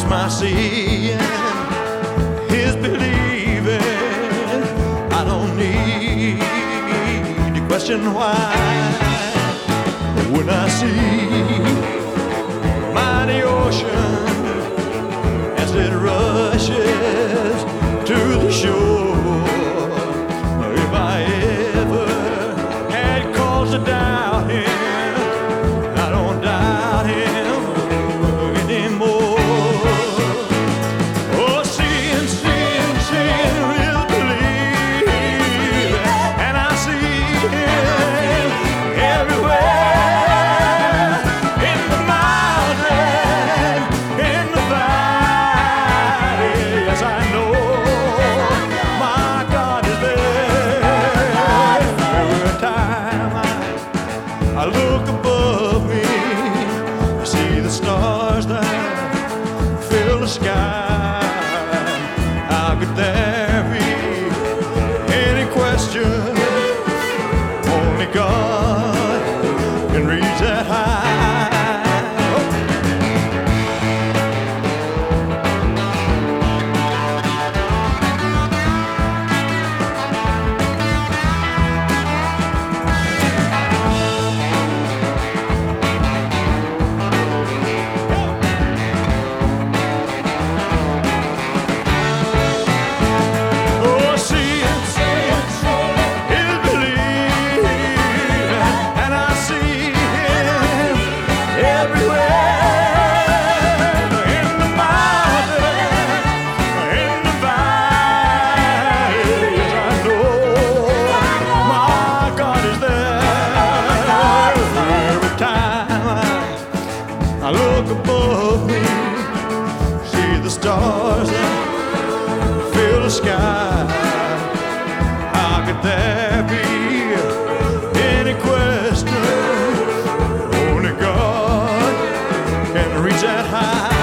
my seeing, His believing. I don't need to question why. When I see mighty ocean as it rushes to the shore, if I ever had cause to doubt Him, I don't doubt Him anymore. Oh, seeing is believing, and I see Him everywhere, in the mountain, in the valley. Yes, I know my God is there. Every time I look above me, I see the stars that fill the sky. How could there be any question? Only God can reach that high. Oh, seeing is believing, and I see Him everywhere, in the mountain, in the valley. Yes, I know my God is there. Every time I look above me, see the stars that fill the sky. How could there be any question? Only God can reach that high.